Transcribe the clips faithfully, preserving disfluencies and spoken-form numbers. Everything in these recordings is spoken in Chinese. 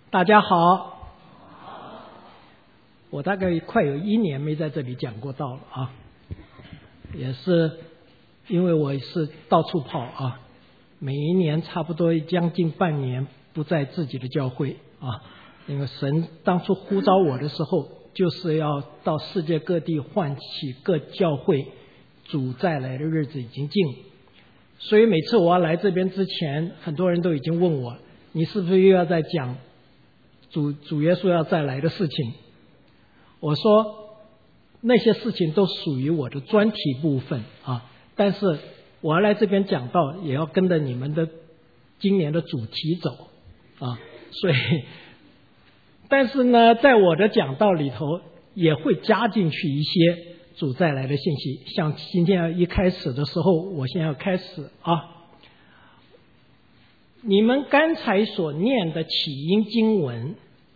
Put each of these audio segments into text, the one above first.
大家好，我大概快有一年没在这里讲过道了啊，也是因为我是到处跑啊，每一年差不多将近半年不在自己的教会啊，因为神当初呼召我的时候，就是要到世界各地唤起各教会主再来的日子已经近，所以每次我要来这边之前，很多人都已经问我，你是不是又要在讲主主耶稣要再来的事情？我说那些事情都属于我的专题部分啊，但是我要来这边讲道，也要跟着你们的今年的主题走啊，所以但是呢，在我的讲道里头也会加进去一些主再来的信息，像今天一开始的时候，我先要开始啊。你们刚才所念的起因经文，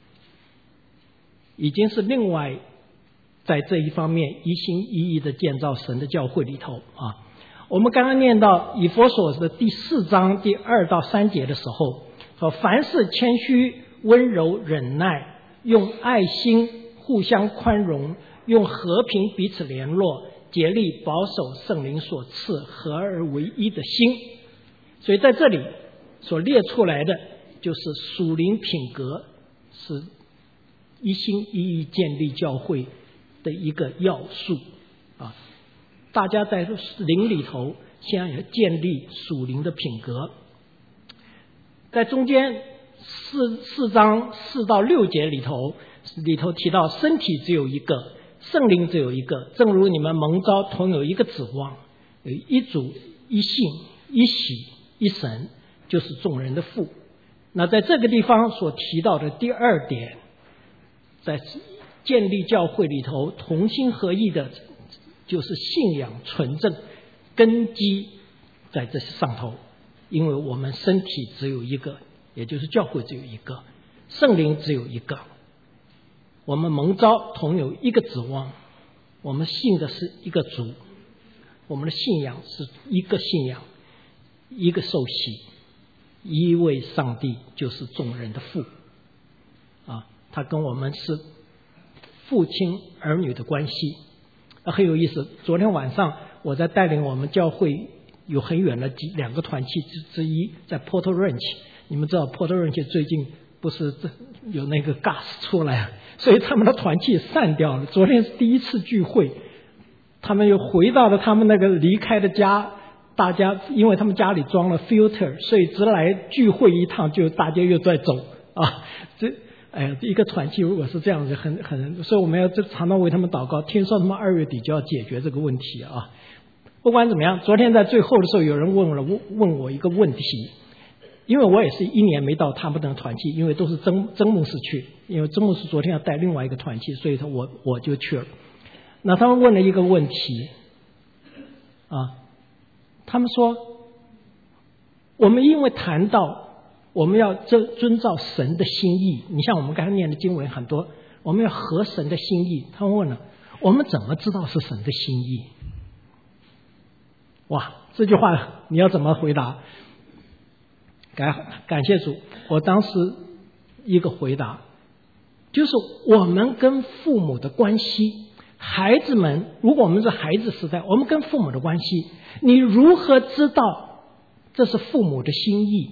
已经是另外在这一方面一心一意的建造神的教会里头啊。我们刚刚念到以弗所的第四章第二到三节的时候，说凡事谦虚、温柔、忍耐，用爱心互相宽容，用和平彼此联络，竭力保守圣灵所赐合而为一的心。所以在这里所列出来的就是属灵品格，是一心一意建立教会的一个要素啊。大家在灵里头先要建立属灵的品格。在中间四四章四到六节里头里头提到身体只有一个，圣灵只有一个，正如你们蒙召同有一个指望，有一主一信一喜一神，就是众人的父。那在这个地方所提到的第二点，在建立教会里头同心合意的，就是信仰纯正，根基在这上头。因为我们身体只有一个，也就是教会只有一个，圣灵只有一个，我们蒙召同有一个指望，我们信的是一个主，我们的信仰是一个信仰，一个受洗，一位上帝就是众人的父啊，他跟我们是父亲儿女的关系啊，很有意思。昨天晚上我在带领我们教会有很远的几两个团契之之一，在 Porto Ranch。你们知道 Porto Ranch 最近不是有那个 gas 出来，所以他们的团契散掉了。昨天是第一次聚会，他们又回到了他们那个离开的家，大家因为他们家里装了 filter， 所以只来聚会一趟就大家又在走啊。这哎，一个团契如果是这样子，很很，所以我们要常常为他们祷告。听说他们二月底就要解决这个问题啊。不管怎么样，昨天在最后的时候，有人问了问问我一个问题，因为我也是一年没到他们的团契，因为都是曾曾牧师去，因为曾牧师昨天要带另外一个团契，所以说我我就去了。那他们问了一个问题啊，他们说，我们因为谈到我们要遵遵照神的心意，你像我们刚才念的经文很多，我们要合神的心意。他们问了，我们怎么知道是神的心意？哇，这句话你要怎么回答？感感谢主，我当时一个回答就是我们跟父母的关系，孩子们，如果我们是孩子时代，我们跟父母的关系，你如何知道这是父母的心意？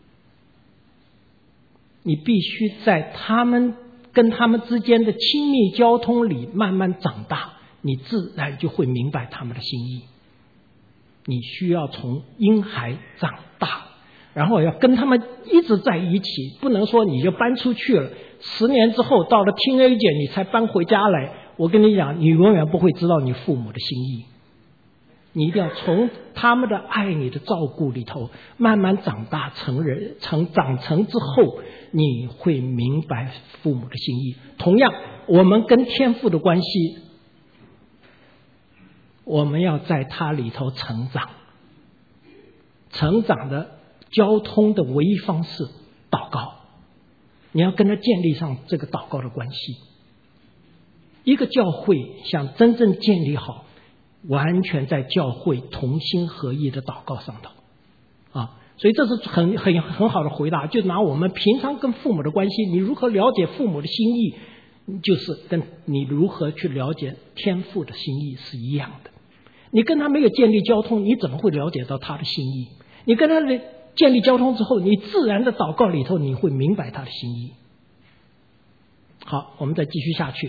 你必须在他们跟他们之间的亲密交通里慢慢长大，你自然就会明白他们的心意。你需要从婴孩长大，然后要跟他们一直在一起，不能说你就搬出去了，十年之后到了 teenager 你才搬回家来。我跟你讲，你永远不会知道你父母的心意。你一定要从他们的爱你的照顾里头慢慢长大成人，成长成之后，你会明白父母的心意。同样，我们跟天父的关系，我们要在他里头成长。成长的交通的唯一方式，祷告。你要跟他建立上这个祷告的关系。一个教会想真正建立好，完全在教会同心合意的祷告上头啊。 所以这是很很很好的回答，就拿我们平常跟父母的关系，你如何了解父母的心意，就是跟你如何去了解天父的心意是一样的。你跟他没有建立交通，你怎么会了解到他的心意？你跟他的建立交通之后，你自然的祷告里头，你会明白他的心意。好，我们再继续下去。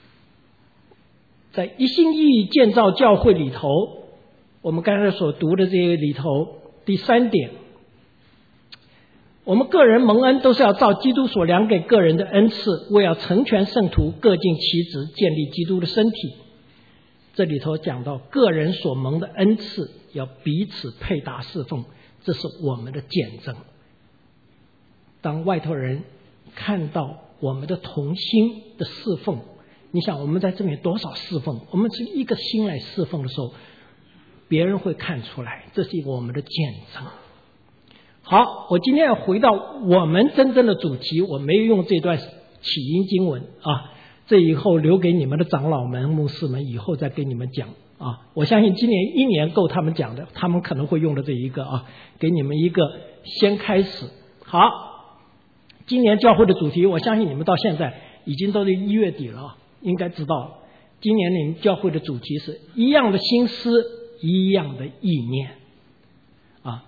在一心一意建造教会里头，我们刚才所读的这些里头，第三点，我们个人蒙恩都是要照基督所量给个人的恩赐，为要成全圣徒，各尽其职，建立基督的身体。这里头讲到个人所蒙的恩赐要彼此配搭侍奉，这是我们的见证。当外头人看到我们的同心的侍奉，你想我们在这里多少侍奉，我们是一个心来侍奉的时候，别人会看出来，这是我们的见证。好，我今天要回到我们真正的主题，我没有用这段起因经文啊，这以后留给你们的长老们、牧师们，以后再给你们讲啊。我相信今年一年够他们讲的，他们可能会用的这一个啊，给你们一个先开始。好，今年教会的主题，我相信你们到现在已经都是一月底了，应该知道，今年你们教会的主题是一样的心思，一样的意念啊。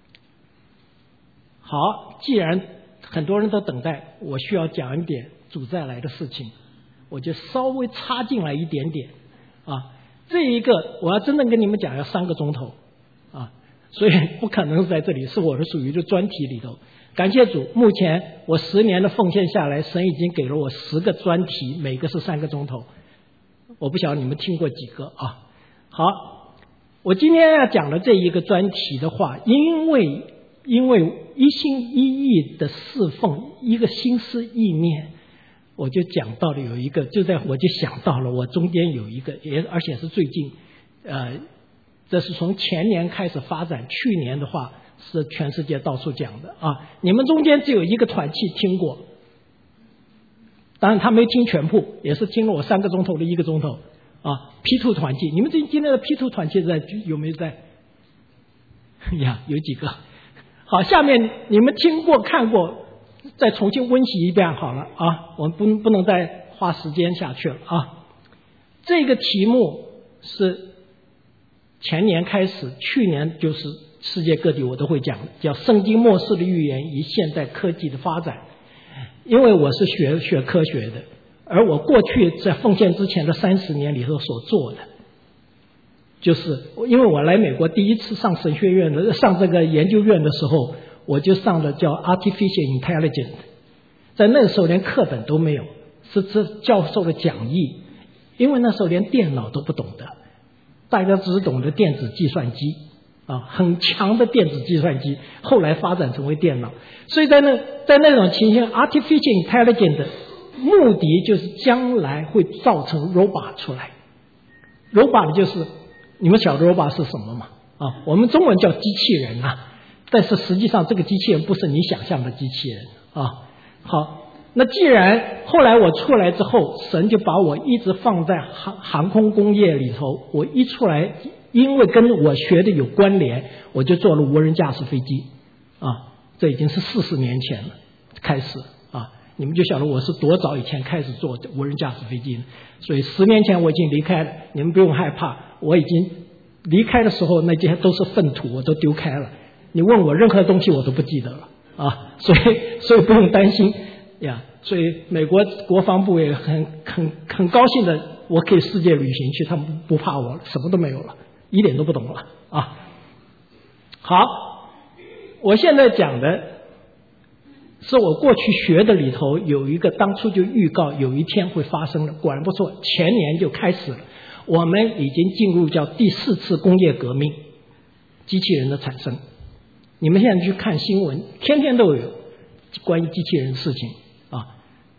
好，既然很多人都等待，我需要讲一点主再来的事情，我就稍微插进来一点点啊。这一个我要真正跟你们讲要三个钟头啊，所以不可能在这里，是我的属于的专题里头。感谢主，目前我十年的奉献下来，神已经给了我十个专题，每个是三个钟头。我不晓得你们听过几个啊？好，我今天要讲的这一个专题的话，因为因为一心一意的侍奉，一个心思意念，我就讲到了有一个，就在我就想到了我中间有一个，也而且是最近，呃，这是从前年开始发展，去年的话是全世界到处讲的啊。你们中间只有一个团契听过，当然他没听全部，也是听了我三个钟头的一个钟头啊。P 二 团契，你们今天的 P 二 团契在有没有在？呀，有几个。好，下面你们听过看过，再重新温习一遍好了啊，我们不不能再花时间下去了啊。这个题目是前年开始，去年就是世界各地我都会讲，叫圣经末世的预言与现代科技的发展。因为我是学学科学的，而我过去在奉献之前的三十年里头所做的，就是因为我来美国第一次上神学院的上这个研究院的时候，我就上了叫 Artificial Intelligence， 在那个时候连课本都没有，是这教授的讲义，因为那时候连电脑都不懂的，大家只懂得电子计算机啊，很强的电子计算机，后来发展成为电脑。所以在那在那种情形 ，Artificial Intelligence 的目的就是将来会造成 robot 出来。robot 就是你们晓得 robot 是什么吗？啊，我们中文叫机器人啊，但是实际上这个机器人不是你想象的机器人啊。好，那既然后来我出来之后，神就把我一直放在航航空工业里头，我一出来，因为跟我学的有关联，我就做了无人驾驶飞机啊，这已经是四十年前了开始啊，你们就晓得我是多早以前开始做无人驾驶飞机，所以十年前我已经离开了，你们不用害怕，我已经离开的时候那些都是粪土，我都丢开了，你问我任何东西我都不记得了啊，所以所以不用担心呀，所以美国国防部也很很很高兴的，我可以世界旅行去，他们不怕我了，什么都没有了，一点都不懂了啊。好，我现在讲的是我过去学的里头有一个当初就预告有一天会发生的，果然不错，前年就开始了，我们已经进入叫第四次工业革命，机器人的产生。你们现在去看新闻，天天都有关于机器人的事情啊。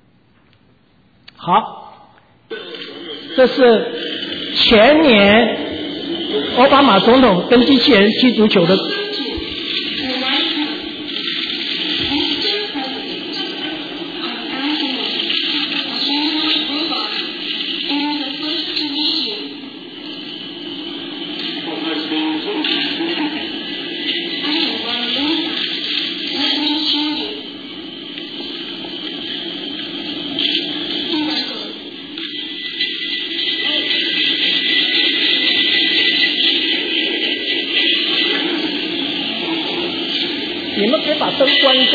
好，这是前年奥巴马总统跟机器人踢足球的。 你们可以把灯关一下。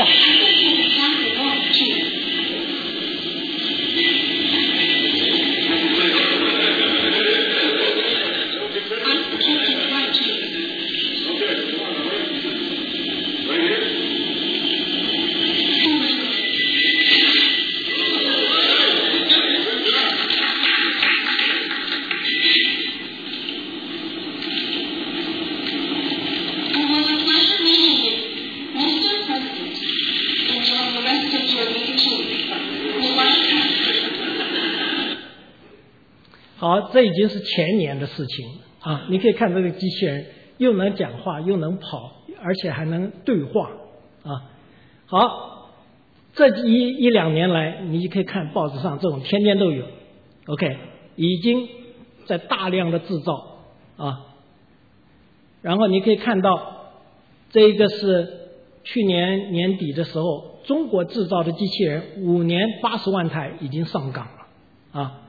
好，这已经是前年的事情啊！你可以看这个机器人又能讲话，又能跑，而且还能对话啊！好，这一一两年来，你就可以看报纸上这种天天都有 ，OK， 已经在大量的制造啊。然后你可以看到，这个是去年年底的时候，中国制造的机器人五年八十万台已经上岗了啊。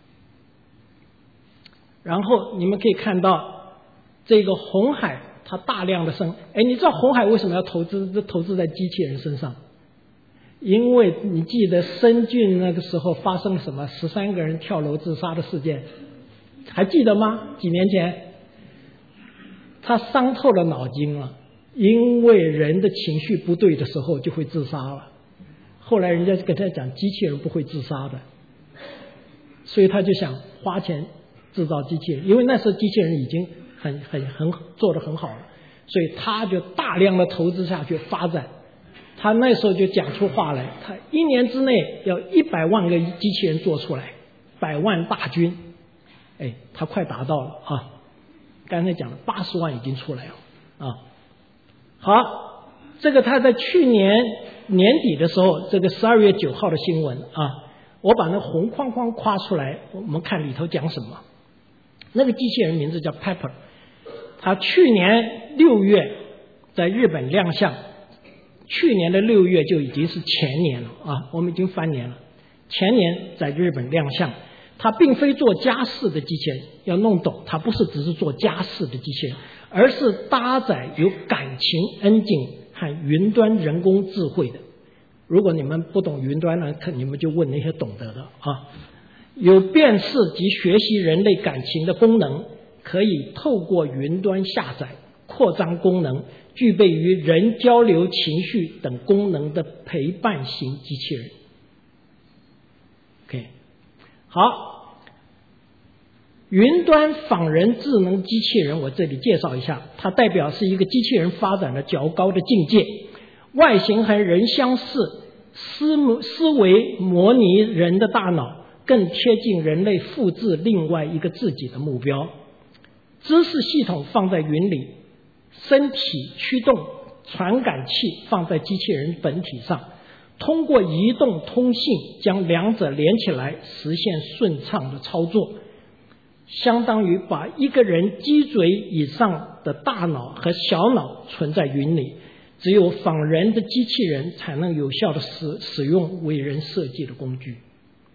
然后你们可以看到，这个鸿海它大量的生，哎，你知道鸿海为什么要投资投资在机器人身上？因为你记得深圳那个时候发生什么十三个人跳楼自杀的事件，还记得吗？几年前，他伤透了脑筋了，因为人的情绪不对的时候就会自杀了。后来人家就跟他讲，机器人不会自杀的，所以他就想花钱制造机器人，因为那时候机器人已经很很很做得很好了，所以他就大量的投资下去发展。他那时候就讲出话来，他一年之内要一百万个机器人做出来，百万大军，哎，他快达到了啊！刚才讲了八十万已经出来了啊。好，这个他在去年年底的时候，这个十二月九号的新闻啊，我把那红框框夸出来，我们看里头讲什么。那个机器人名字叫 Pepper， 他去年六月在日本亮相，去年的六月就已经是前年了啊，我们已经翻年了。前年在日本亮相，它并非做家事的机器人，要弄懂，它不是只是做家事的机器人，而是搭载有感情 engine 和云端人工智慧的。如果你们不懂云端呢，你们就问那些懂得的啊。有辨识及学习人类感情的功能，可以透过云端下载、扩张功能，具备与人交流情绪等功能的陪伴型机器人。OK， 好，云端仿人智能机器人，我这里介绍一下，它代表是一个机器人发展的较高的境界，外形和人相似，思思维模拟人的大脑，更贴近人类复制另外一个自己的目标。知识系统放在云里，身体驱动传感器放在机器人本体上，通过移动通信将两者连起来，实现顺畅的操作，相当于把一个人脊椎以上的大脑和小脑存在云里。只有仿人的机器人才能有效地使使用为人设计的工具。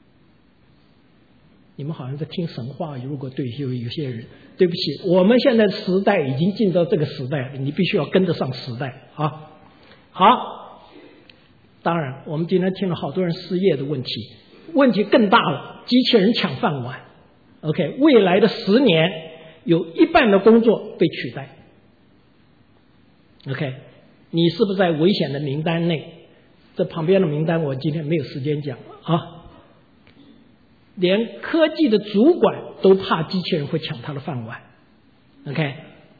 你们好像在听神话，如果对有有些人，对不起，我们现在时代已经进到这个时代了，你必须要跟得上时代啊。好，当然我们今天听了好多人失业的问题，问题更大了，机器人抢饭碗。OK， 未来的十年有一半的工作被取代。OK， 你是不是在危险的名单内？这旁边的名单我今天没有时间讲啊。连科技的主管都怕机器人会抢他的饭碗。OK，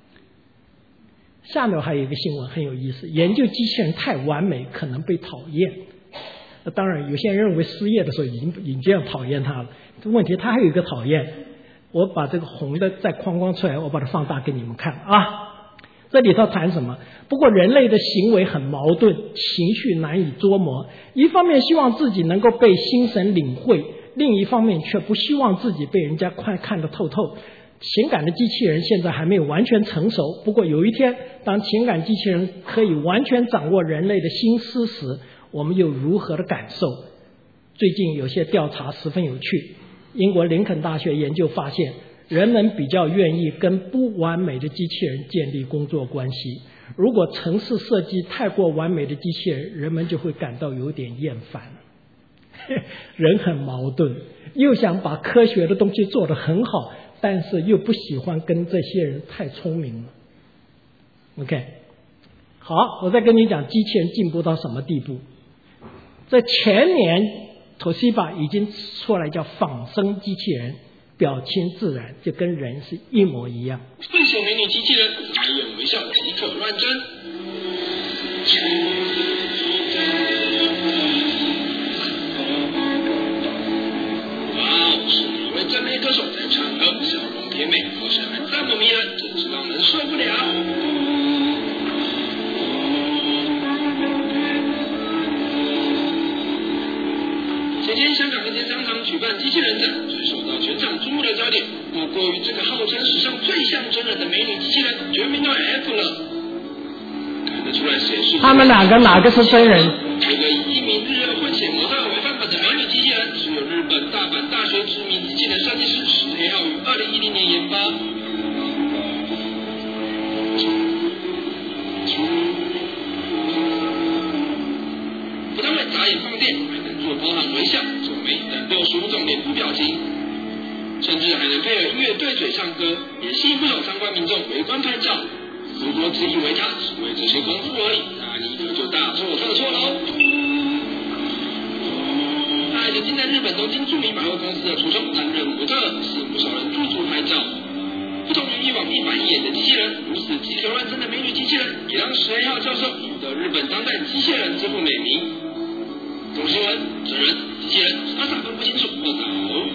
下面还有一个新闻很有意思，研究机器人太完美可能被讨厌。当然有些人认为失业的时候已经已经这样讨厌他了，这问题他还有一个讨厌，我把这个红的再框框出来，我把它放大给你们看啊。这里头谈什么？不过人类的行为很矛盾，情绪难以捉摸，一方面希望自己能够被心神领会，另一方面却不希望自己被人家快看得透透。情感的机器人现在还没有完全成熟，不过有一天当情感机器人可以完全掌握人类的心思时，我们又如何的感受？最近有些调查十分有趣，英国林肯大学研究发现，人们比较愿意跟不完美的机器人建立工作关系， 如果城市设计太过完美的机器人，人们就会感到有点厌烦。人很矛盾，又想把科学的东西做得很好，但是又不喜欢跟这些人太聪明了。OK， 好，我再跟你讲机器人进步到什么地步。在前年 Toshiba 已经出来叫仿生机器人，表情自然，就跟人是一模一样。 会写美女机器人，开眼微笑即可乱真。哇哦，是一位正妹歌手在唱歌，笑容甜美，歌声还这么迷人，真是让人受不了。前天香港一间商场举办机器人展，最受到全场瞩目的焦点，莫过于这个号称史上最像真人的美女机器人，全名叫 F 了。看得出来谁是？ 他们两个哪个是真人？ 这个以一名日热混血模特为范本的美女机器人，是由日本大阪大学知名机器人设计师石黑浩于二零一零年研发。不但会眨眼放电，还能做包含微笑、皱眉等六十五种脸部表情，甚至还能配合音乐对嘴唱歌，也吸引不少参观民众围观拍照。如果自以为他只会这些功夫而已，那你可就大错特错了哦。他还曾经在日本东京著名百货公司的橱窗担任模特，吸引不少人驻足拍照。不同于以往一板一眼的机器人，如此机可乱真的美女机器人，也让石黑浩教授赢得日本当代机器人之父美名。懂新闻，真人、机器人，傻傻分不清楚，报道。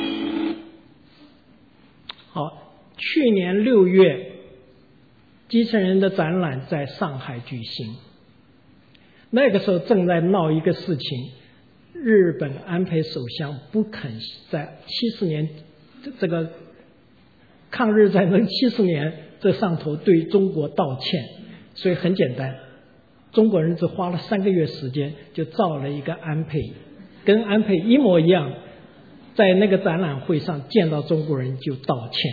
好，去年六月，机器人的展览在上海举行。那个时候正在闹一个事情，日本安倍首相不肯在七十年这个抗日战争七十年这上头对中国道歉，所以很简单。中国人只花了三个月时间就造了一个安倍，跟安倍一模一样，在那个展览会上见到中国人就道歉。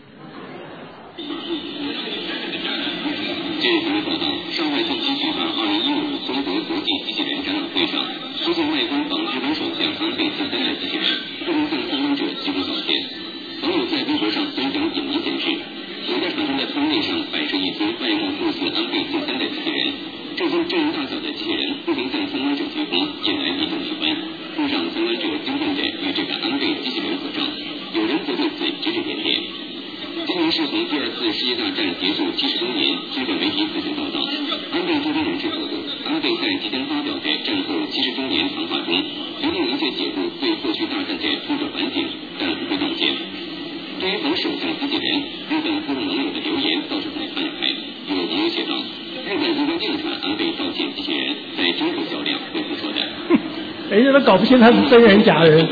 据新闻报道，上海近期举办二零一五中国国际机器人展览会上，出现外观仿日本首相安倍晋三的机器人，不能向参观者几乎扫见。网友在微博上分享影片显示，有在场上的摊位上摆着一尊外貌酷似安倍晋三的机器人。这尊真人大小的机器人不仅向参观者鞠躬，引来一众围观，不少参观者惊艳地与这个安倍机器人合照，有人则对此指指点点。今年是从第二次世界大战结束七十周年，日本媒体此前报道，安倍周边人士透露，安倍在即将发表的战后七十周年谈话中，决定明确解读对过去大战的挫折反省，但不会道歉。对于仿首相机器人，日本部分网友的留言倒是很愤慨，有网友写道，日本应该调查安倍道歉机器人在中国销量会不错的。 人家都搞不清他是真人假人。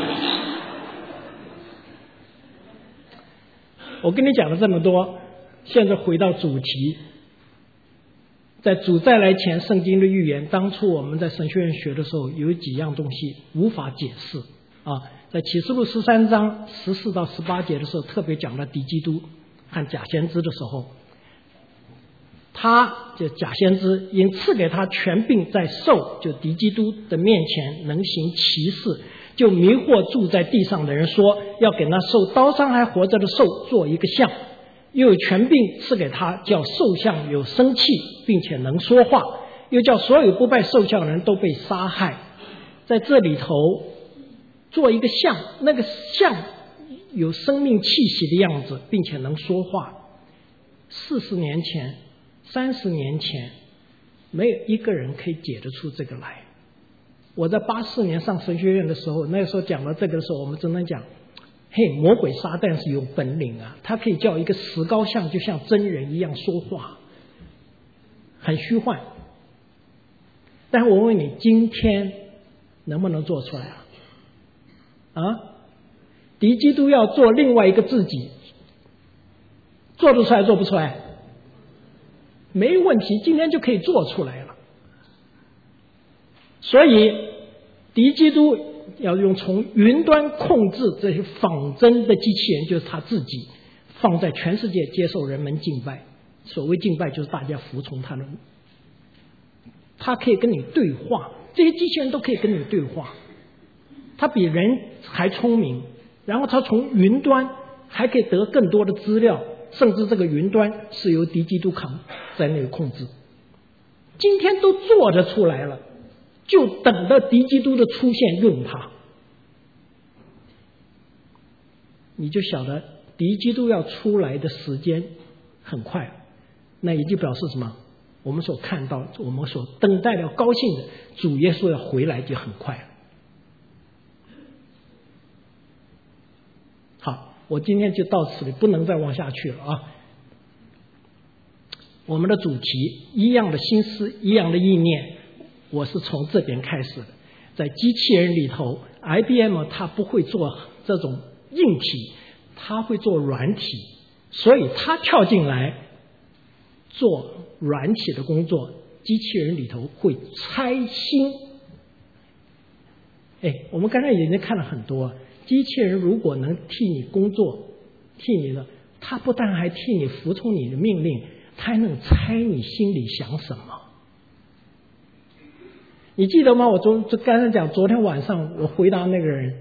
我跟你讲了这么多，现在回到主题。在主再来前，圣经的预言，当初我们在神学院学的时候，有几样东西无法解释啊。在启示录十三章十四到十八节的时候，特别讲了敌基督和假先知的时候，他就假先知因赐给他权柄，在兽就敌基督的面前能行奇事，就迷惑住在地上的人，说要给那受刀伤还活着的兽做一个像，又有权柄赐给他，叫兽像有生气并且能说话，又叫所有不拜兽像的人都被杀害。在这里头做一个像，那个像有生命气息的样子，并且能说话。四十年前三十年前没有一个人可以解得出这个来。我在八四年上神学院的时候，那个时候讲到这个的时候，我们只能讲，嘿，魔鬼撒旦是有本领啊，他可以叫一个石膏像就像真人一样说话，很虚幻。但是我问你，今天能不能做出来啊？啊，敌基督要做另外一个自己，做得出来做不出来？没问题，今天就可以做出来了。所以敌基督要用从云端控制这些仿真的机器人，就是他自己放在全世界接受人们敬拜。 所谓敬拜就是大家服从他的，他可以跟你对话，这些机器人都可以跟你对话，他比人还聪明，然后他从云端还可以得更多的资料，甚至这个云端是由敌基督扛在那里控制，今天都做得出来了，就等着敌基督的出现用它。你就晓得敌基督要出来的时间很快，那也就表示什么？我们所看到，我们所等待的高兴的主耶稣要回来就很快了。好，我今天就到此里，不能再往下去了啊。我们的主题一样的心思，一样的意念，我是从这边开始的。在机器人里头 I B M 它不会做这种硬体，它会做软体，所以它跳进来做软体的工作，机器人里头会拆心。哎，我们刚才已经看了很多，机器人如果能替你工作，替你的，它不但还替你服从你的命令，它还能猜你心里想什么。你记得吗？我昨就刚才讲，昨天晚上我回答那个人，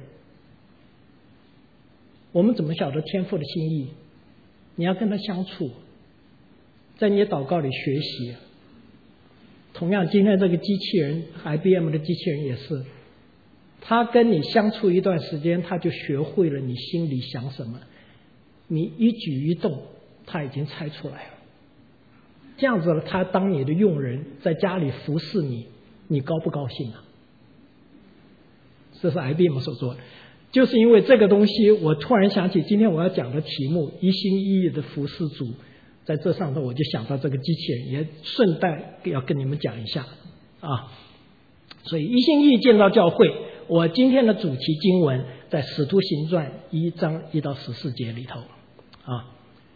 我们怎么晓得天父的心意？你要跟他相处，在你的祷告里学习。同样，今天这个机器人 I B M 的机器人也是，他跟你相处一段时间，他就学会了你心里想什么，你一举一动他已经猜出来了。这样子了，他当你的佣人，在家里服侍你，你高不高兴啊？这是 I B M 所做的。就是因为这个东西，我突然想起今天我要讲的题目，一心一意的服侍主，在这上头我就想到这个机器人，也顺带要跟你们讲一下啊。所以一心一意建造教会，我今天的主题经文在使徒行传一章一到十四节里头啊。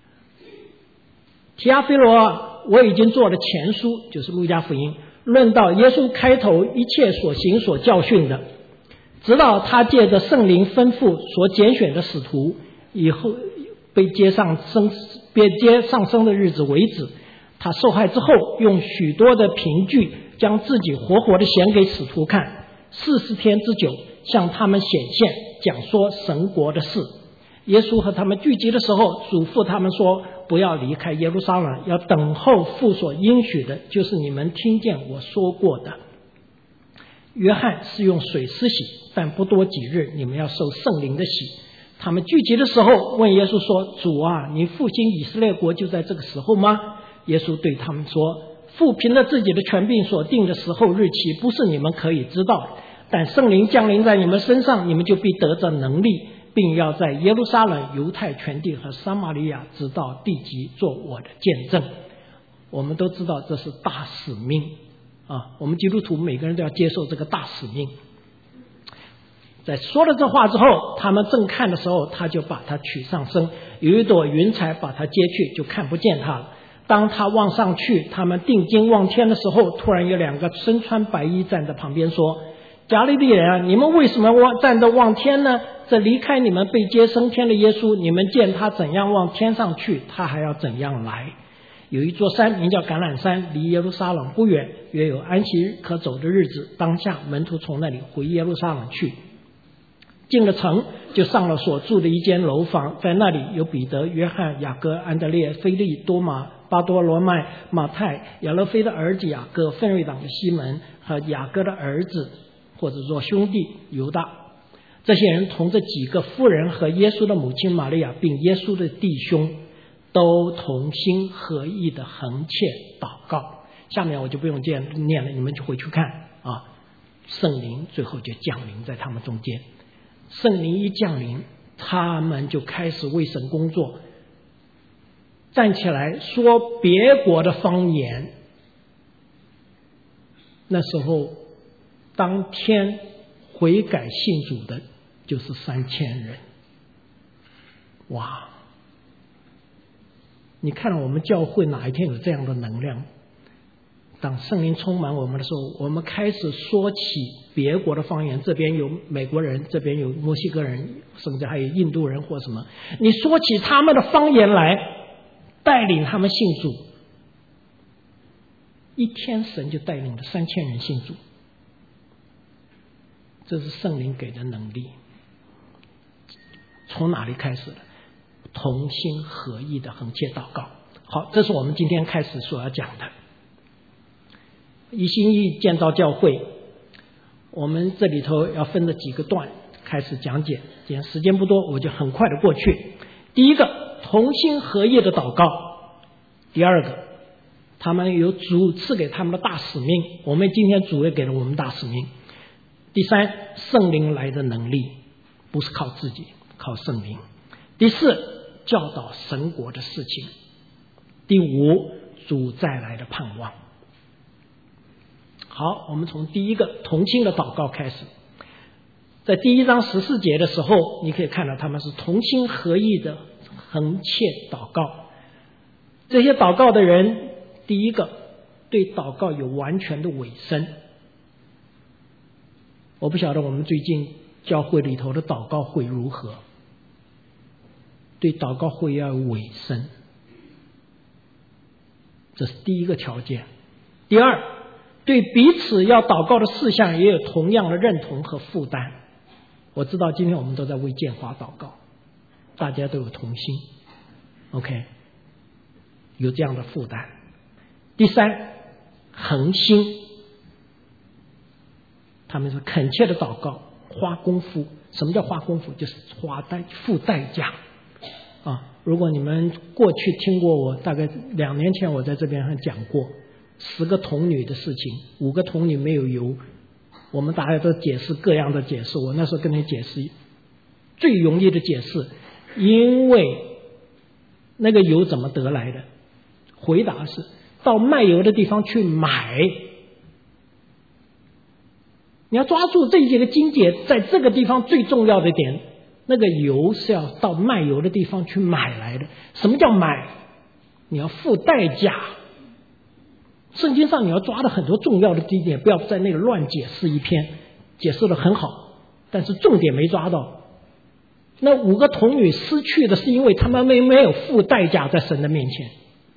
提阿非罗，我已经做了前书，就是路加福音，论到耶稣开头一切所行所教训的，直到他借着圣灵吩咐所拣选的使徒以后被接上升被接上升的日子为止，他受害之后，用许多的凭据将自己活活的显给使徒看，四十天之久向他们显现，讲说神国的事。耶稣和他们聚集的时候，嘱咐他们说，不要离开耶路撒冷，要等候父所应许的，就是你们听见我说过的。约翰是用水施洗，但不多几日，你们要受圣灵的洗。他们聚集的时候，问耶稣说，主啊，你复兴以色列国就在这个时候吗？耶稣对他们说，父凭着自己的权柄所定的时候日期，不是你们可以知道的，但圣灵降临在你们身上，你们就必得着能力，并要在耶路撒冷、犹太全地和撒玛利亚直到地极做我的见证。我们都知道这是大使命啊，我们基督徒每个人都要接受这个大使命。在说了这话之后，他们正看的时候，他就把他取上升，有一朵云彩把他接去，就看不见他了。当他望上去，他们定睛望天的时候，突然有两个身穿白衣站在旁边说，加利利人啊，你们为什么望站着望天呢？这离开你们被接升天的耶稣，你们见他怎样往天上去，他还要怎样来。有一座山名叫橄榄山，离耶路撒冷不远，约有安息日可走的日子，当下门徒从那里回耶路撒冷去。进了城，就上了所住的一间楼房，在那里有彼得、约翰、雅各、安德烈、腓利、多马、巴多罗麦、马太、亚勒腓的儿子雅各、奋锐党的西门和雅各的儿子或者说兄弟犹大。这些人同这几个妇人和耶稣的母亲玛利亚并耶稣的弟兄都同心合意的恒切祷告。下面我就不用念了，你们就回去看啊。圣灵最后就降临在他们中间，圣灵一降临，他们就开始为神工作，站起来说别国的方言。那时候当天悔改信主的就是三千人。哇！你看我们教会哪一天有这样的能量？当圣灵充满我们的时候，我们开始说起别国的方言，这边有美国人，这边有墨西哥人，甚至还有印度人或什么，你说起他们的方言来，带领他们信主， 一天神就带领了三千人信主，这是圣灵给的能力。从哪里开始的？同心合意的恒切祷告。好，这是我们今天开始所要讲的。一心一意建造教会，我们这里头要分了几个段开始讲解，既然时间不多，我就很快的过去。第一个，同心合意的祷告；第二个，他们有主赐给他们的大使命，我们今天主也给了我们大使命。第三，圣灵来的能力，不是靠自己，靠圣灵。第四，教导神国的事情。第五，主再来的盼望。好，我们从第一个同心的祷告开始。在第一章十四节的时候，你可以看到他们是同心合意的恒切祷告。这些祷告的人，第一个对祷告有完全的委身。我不晓得我们最近教会里头的祷告会如何，对祷告会要有委身，这是第一个条件。第二，对彼此要祷告的事项也有同样的认同和负担。我知道今天我们都在为建华祷告，大家都有同心 OK， 有这样的负担。第三，恒心，他们是恳切的祷告，花功夫。什么叫花功夫？就是花代付代价啊！如果你们过去听过我，大概两年前我在这边还讲过十个童女的事情，五个童女没有油，我们大家都解释各样的解释。我那时候跟你解释最容易的解释，因为那个油怎么得来的？回答是到卖油的地方去买。你要抓住这几个经节，在这个地方最重要的点，那个油是要到卖油的地方去买来的。什么叫买？你要付代价。圣经上你要抓的很多重要的地点，不要在那个乱解释一篇，解释得很好，但是重点没抓到。那五个童女失去的是因为他们没没有付代价在神的面前，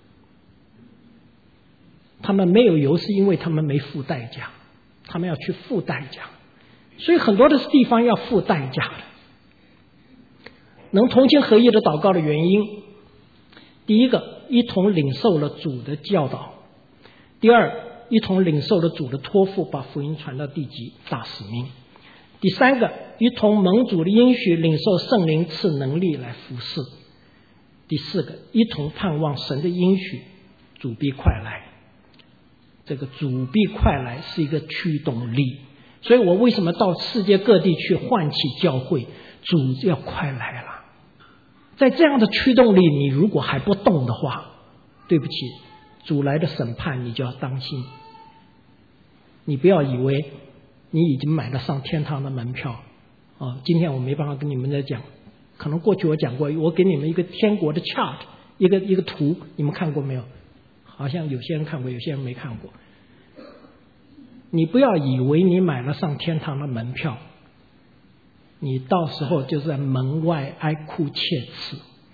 他们没有油是因为他们没付代价，他们要去付代价，所以很多的地方要付代价的。能同心合意的祷告的原因，第一个，一同领受了主的教导；第二，一同领受了主的托付，把福音传到地极，大使命；第三个，一同蒙主的应许，领受圣灵赐能力来服侍；第四个，一同盼望神的应许，主必快来。这个主必快来是一个驱动力，所以我为什么到世界各地去唤起教会？主要快来了。在这样的驱动力，你如果还不动的话，对不起，主来的审判你就要当心。你不要以为你已经买了上天堂的门票啊！今天我没办法跟你们在讲，可能过去我讲过，我给你们一个天国的 chart， 一个一个图，你们看过没有？好像有些人看过，有些人没看过。你不要以为你买了上天堂的门票，你到时候就在门外哀哭切齿。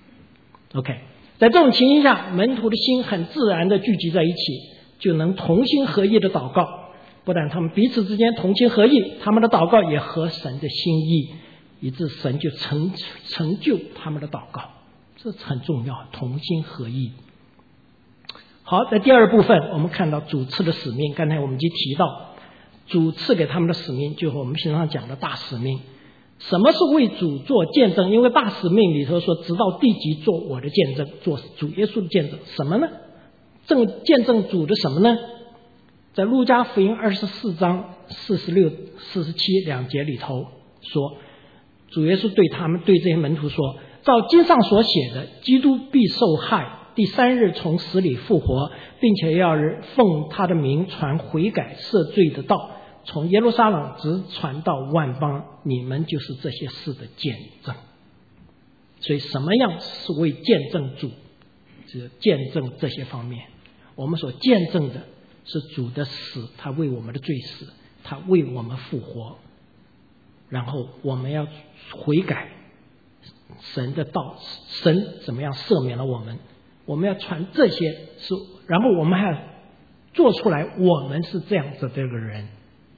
OK， 在这种情形下，门徒的心很自然的聚集在一起，就能同心合意的祷告。不但他们彼此之间同心合意，他们的祷告也合神的心意，以致神就成成就他们的祷告。这很重要，同心合意。好，在第二部分我们看到主赐的使命，刚才我们已经提到主赐给他们的使命，就是我们平常讲的大使命。什么是为主做见证？因为大使命里头说直到地极做我的见证，做主耶稣的见证。什么呢？证见证主的什么呢？在路加福音二十四章四十六、四十七两节里头说，主耶稣对他们对这些门徒说，照经上所写的，基督必受害，第三日从死里复活，并且要奉他的名传悔改赦罪的道，从耶路撒冷直传到万邦，你们就是这些事的见证。所以什么样是为见证主？是见证这些方面。我们所见证的是主的死，他为我们的罪死，他为我们复活，然后我们要悔改神的道，神怎么样赦免了我们，我们要传这些是，然后我们还要做出来我们是这样子的这个人，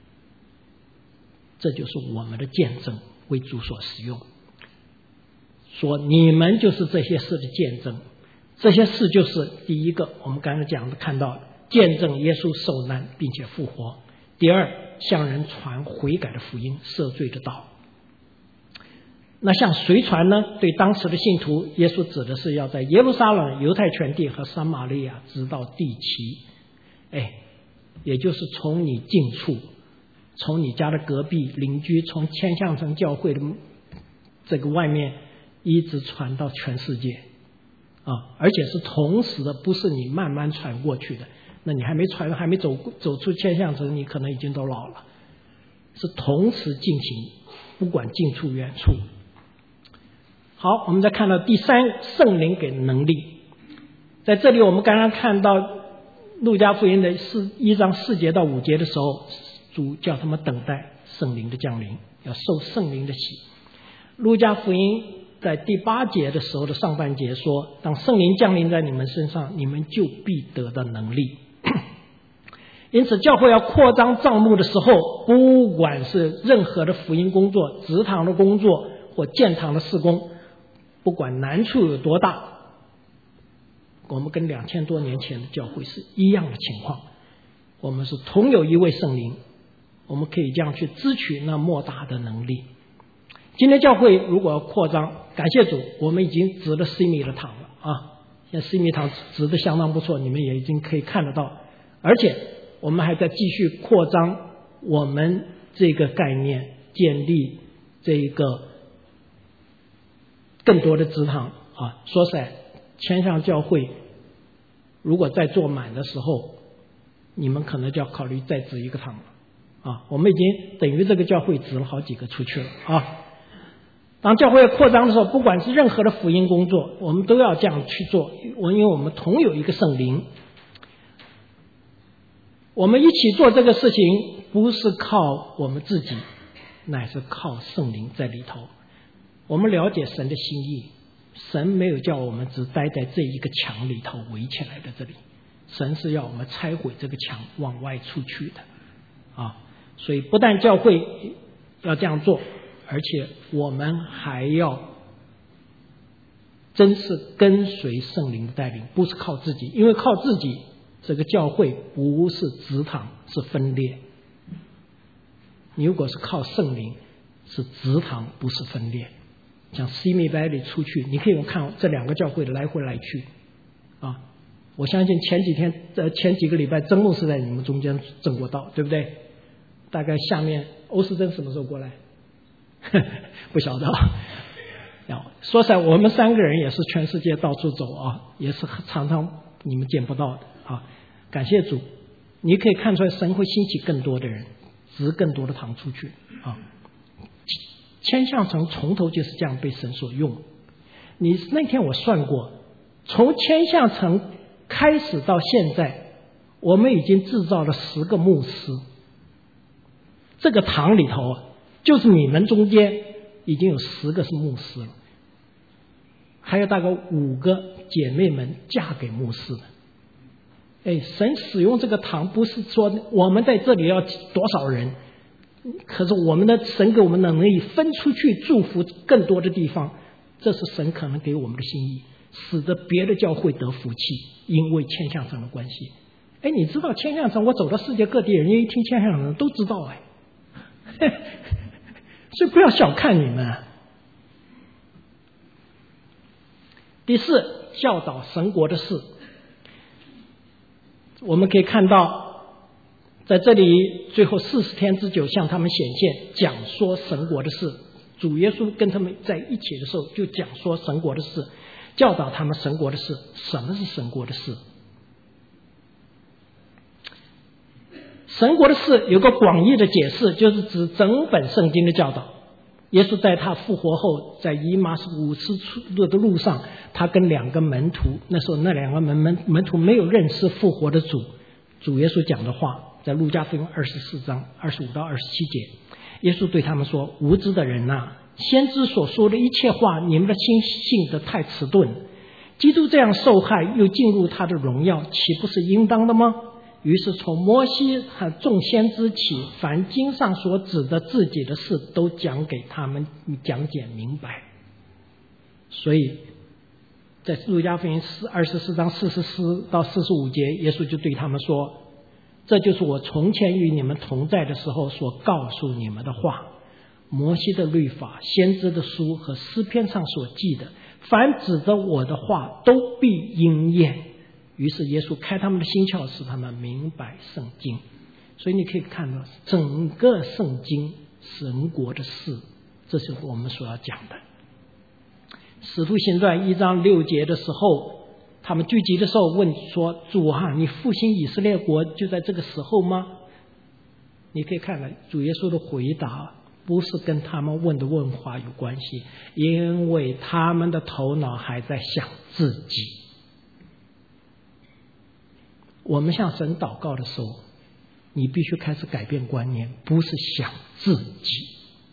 这就是我们的见证，为主所使用。说你们就是这些事的见证，这些事就是第一个，我们刚才讲的看到见证耶稣受难并且复活；第二，向人传悔改的福音，赦罪的道。那向谁传呢？对当时的信徒，耶稣指的是要在耶路撒冷、犹太全地和撒玛利亚直到地极。哎，也就是从你近处，从你家的隔壁邻居，从千象城教会的这个外面一直传到全世界啊！而且是同时的，不是你慢慢传过去的。那你还没传，还没走走出千象城，你可能已经都老了。是同时进行，不管近处远处。好，我们再看到第三，圣灵给能力。在这里我们刚刚看到路加福音的四一章四节到五节的时候，主叫他们等待圣灵的降临，要受圣灵的洗。路加福音在第八节的时候的上半节说，当圣灵降临在你们身上，你们就必得到能力。因此教会要扩张帐幕的时候，不管是任何的福音工作、职堂的工作或建堂的事工，不管难处有多大，我们跟两千多年前的教会是一样的情况。我们是同有一位圣灵，我们可以这样去支取那莫大的能力。今天教会如果要扩张，感谢主，我们已经植了 C 米的堂了啊！现在 C 米堂植的相当不错，你们也已经可以看得到。而且我们还在继续扩张我们这个概念，建立这一个更多的职堂啊。说实在，千象教会如果再做满的时候，你们可能就要考虑再植一个堂了啊。我们已经等于这个教会植了好几个出去了啊。当教会扩张的时候，不管是任何的福音工作，我们都要这样去做，因为我们同有一个圣灵。我们一起做这个事情，不是靠我们自己，乃是靠圣灵在里头。我们了解神的心意，神没有叫我们只待在这一个墙里头围起来的这里，神是要我们拆毁这个墙，往外出去的啊。所以不但教会要这样做，而且我们还要真是跟随圣灵的带领，不是靠自己，因为靠自己这个教会不是职堂，是分裂。你如果是靠圣灵，是职堂，不是分裂。像西米百里出去，你可以看这两个教会的来回来去啊。我相信前几天呃前几个礼拜曾牧是在你们中间正过道，对不对？大概下面欧世珍什么时候过来？不晓得啊。说实在，我们三个人也是全世界到处走啊，也是常常你们见不到的啊。感谢主，你可以看出来神会兴起更多的人，植更多的堂出去啊。千象城从头就是这样被神所用。你那天我算过，从千象城开始到现在，我们已经制造了十个牧师。这个堂里头啊，就是你们中间已经有十个是牧师了，还有大概五个姐妹们嫁给牧师了。哎，神使用这个堂不是说我们在这里要多少人，可是我们的神给我们的能力分出去祝福更多的地方，这是神可能给我们的心意，使得别的教会得福气，因为千象城的关系。哎，你知道千象城，我走到世界各地，人家一听千象城都知道哎，所以不要小看你们。第四，教导神国的事。我们可以看到在这里最后四十天之久向他们显现，讲说神国的事。主耶稣跟他们在一起的时候就讲说神国的事，教导他们神国的事。什么是神国的事？神国的事有个广义的解释，就是指整本圣经的教导。耶稣在他复活后，在以马忤斯路的路上，他跟两个门徒，那时候那两个门门门徒没有认识复活的主，主耶稣讲的话，在路加福音二十四章二十五到二十七节，耶稣对他们说：无知的人啊，先知所说的一切话，你们的心信得太迟钝。基督这样受害，又进入他的荣耀，岂不是应当的吗？ 于是从摩西和众先知起，凡经上所指的自己的事，都讲给他们讲解明白。所以在路加福音二十四章四十四到四十五节，耶稣就对他们说，这就是我从前与你们同在的时候所告诉你们的话，摩西的律法、先知的书和诗篇上所记的，凡指着我的话都必应验。于是耶稣开他们的心窍，使他们明白圣经。所以你可以看到整个圣经神国的事，这是我们所要讲的。使徒行传一章六节的时候，他们聚集的时候问说，主啊，你复兴以色列国就在这个时候吗？你可以看到主耶稣的回答不是跟他们问的问话有关系，因为他们的头脑还在想自己。我们向神祷告的时候，你必须开始改变观念，不是想自己，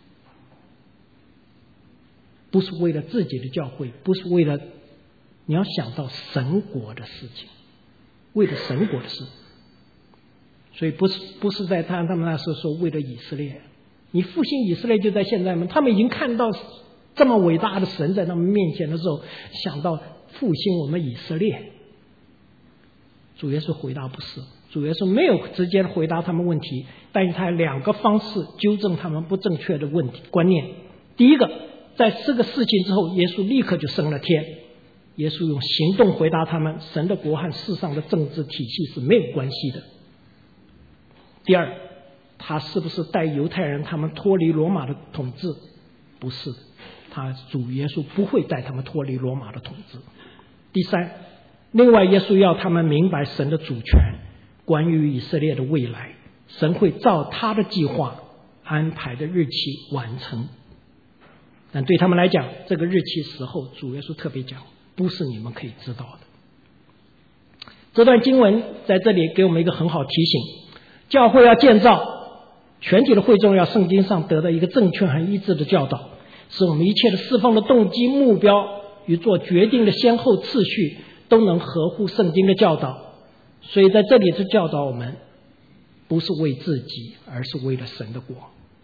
不是为了自己的教会，不是为了，你要想到神国的事情，为了神国的事。所以不是不是在他他们那时候说为了以色列，你复兴以色列就在现在吗？他们已经看到这么伟大的神在他们面前的时候，想到复兴我们以色列。主耶稣回答不是，主耶稣没有直接回答他们问题，但是他有两个方式纠正他们不正确的问题观念。第一个，在这个事情之后，耶稣立刻就升了天。耶稣用行动回答他们，神的国和世上的政治体系是没有关系的。第二，他是不是带犹太人他们脱离罗马的统治？不是，他主耶稣不会带他们脱离罗马的统治。第三，另外耶稣要他们明白神的主权，关于以色列的未来，神会照他的计划安排的日期完成。但对他们来讲，这个日期时候主耶稣特别讲，不是你们可以知道的。这段经文在这里给我们一个很好提醒，教会要建造，全体的会众要圣经上得到一个正确和一致的教导，使我们一切的侍奉的动机、目标与做决定的先后次序都能合乎圣经的教导。所以在这里是教导我们，不是为自己，而是为了神的国。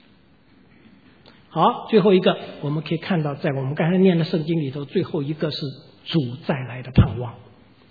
好，最后一个我们可以看到，在我们刚才念的圣经里头，最后一个是主再来的盼望。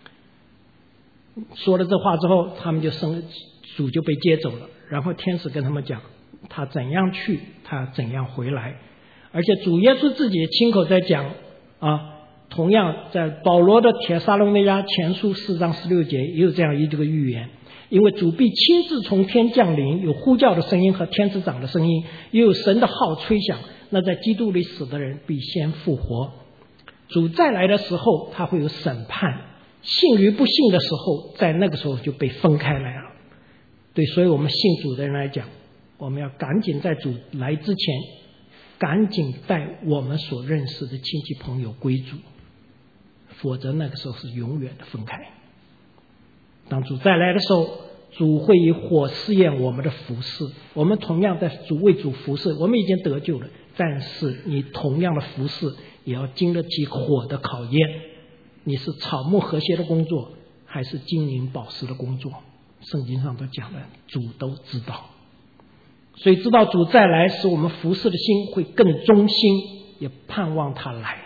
说了这话之后，他们就生主就被接走了，然后天使跟他们讲他怎样去，他怎样回来。而且主耶稣自己亲口在讲啊，同样在保罗的帖撒罗尼迦前书四章十六节也有这样一个预言，因为主必亲自从天降临，有呼叫的声音和天使长的声音，也有神的号吹响，那在基督里死的人必先复活。主再来的时候，他会有审判，信与不信的时候，在那个时候就被分开来了。对，所以我们信主的人来讲，我们要赶紧在主来之前，赶紧带我们所认识的亲戚朋友归主，否则那个时候是永远的分开。当主再来的时候，主会以火试验我们的服事，我们同样在主为主服事，我们已经得救了，但是你同样的服事也要经得起火的考验，你是草木和谐的工作还是金银宝石的工作，圣经上都讲了，主都知道。所以知道主再来，使我们服事的心会更忠心，也盼望他来。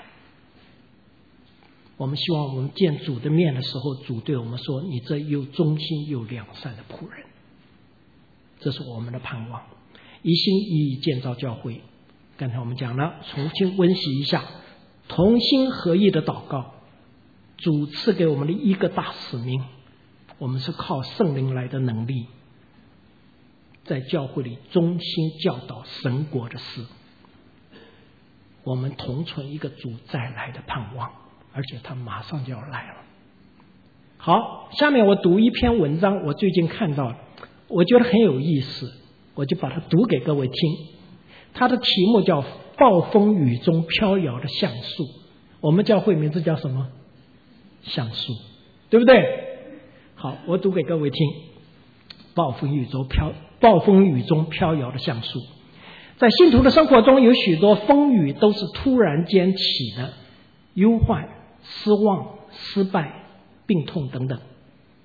我们希望我们见主的面的时候，主对我们说，你这又忠心又良善的仆人。这是我们的盼望，一心一意建造教会。刚才我们讲了，重新温习一下同心合意的祷告，主赐给我们的一个大使命，我们是靠圣灵来的能力，在教会里忠心教导神国的事。我们同存一个主再来的盼望，而且他马上就要来了。好，下面我读一篇文章，我最近看到了，我觉得很有意思，我就把它读给各位听。它的题目叫《暴风雨中飘摇的橡树》，我们教会名字叫什么？橡树，对不对？好，我读给各位听。暴风雨中飘，暴风雨中飘摇的橡树。在信徒的生活中，有许多风雨都是突然间起的，忧患、失望、失败、病痛等等。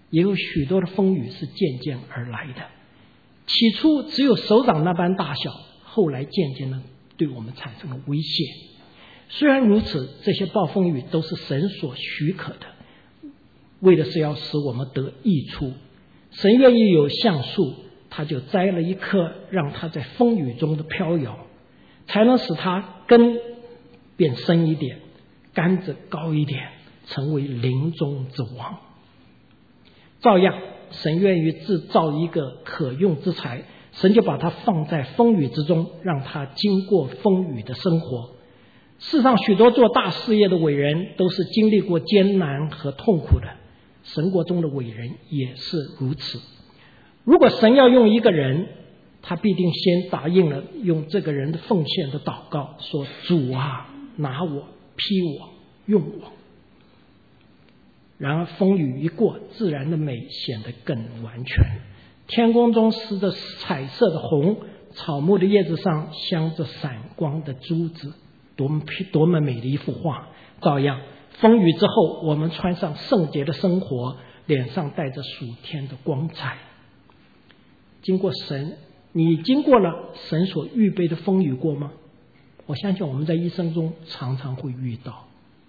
也有许多的风雨是渐渐而来的。起初只有手掌那般大小，后来渐渐的对我们产生了威胁。虽然如此，这些暴风雨都是神所许可的，为的是要使我们得益处。神愿意有橡树，他就栽了一棵，让它在风雨中的飘摇，才能使它根变深一点，杆子高一点，成为林中之王。照样，神愿意制造一个可用之材，神就把它放在风雨之中，让它经过风雨的生活。世上许多做大事业的伟人都是经历过艰难和痛苦的，神国中的伟人也是如此。如果神要用一个人，他必定先答应了用这个人的奉献的祷告，说主啊，拿我，批我，用我。然而风雨一过，自然的美显得更完全。天空中湿着彩色的红，草木的叶子上镶着闪光的珠子，多么多么美的一幅画。照样，风雨之后，我们穿上圣洁的生活，脸上带着属天的光彩。经过神，你经过了神所预备的风雨过吗？我相信我们在一生中常常会遇到。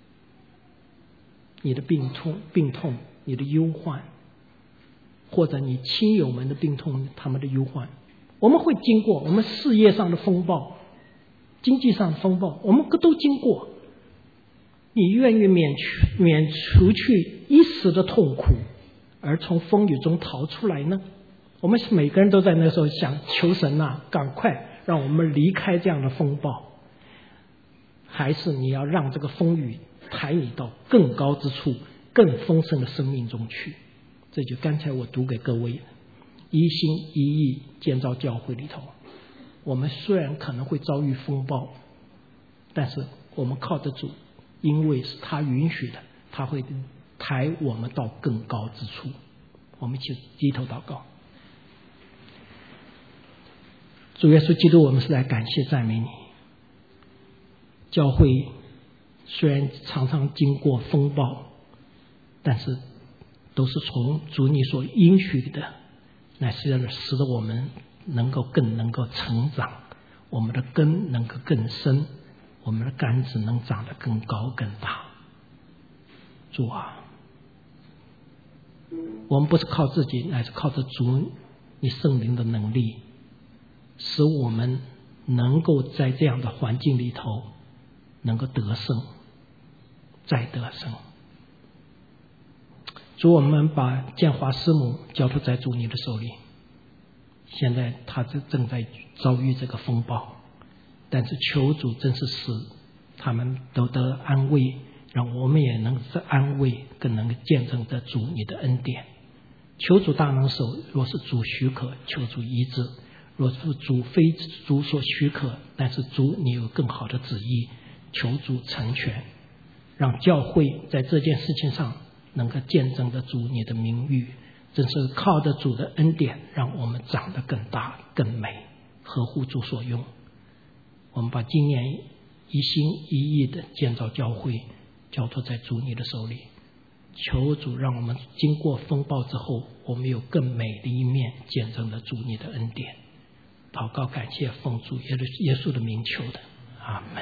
你的病痛病痛你的忧患，或者你亲友们的病痛他们的忧患，我们会经过。我们事业上的风暴，经济上的风暴，我们都经过。你愿意免去免除去一时的痛苦，而从风雨中逃出来呢？我们每个人都在那时候想求神啊，赶快让我们离开这样的风暴。还是你要让这个风雨抬你到更高之处，更丰盛的生命中去。这就刚才我读给各位的，一心一意建造教会里头，我们虽然可能会遭遇风暴，但是我们靠着主，因为是他允许的，他会抬我们到更高之处。我们一起低头祷告。主耶稣基督，我们是来感谢赞美你。教会虽然常常经过风暴，但是都是从主你所应许的，乃是要使得我们能够更能够成长，我们的根能够更深，我们的杆子能长得更高更大。主啊，我们不是靠自己，乃是靠着主你圣灵的能力，使我们能够在这样的环境里头能够得胜，再得胜。主，我们把建华师母交托在主你的手里，现在他正在遭遇这个风暴，但是求主真是使他们都得安慰，让我们也能在安慰，更能见证得主你的恩典。求主大能手，若是主许可，求主医治；若是主非主所许可，但是主你有更好的旨意，求主成全，让教会在这件事情上能够见证得主你的名誉，真是靠着主的恩典，让我们长得更大更美，合乎主所用。我们把今年一心一意的建造教会交托在主你的手里，求主让我们经过风暴之后，我们有更美的一面，见证了主你的恩典。祷告感谢，奉主耶稣的名求的，阿们。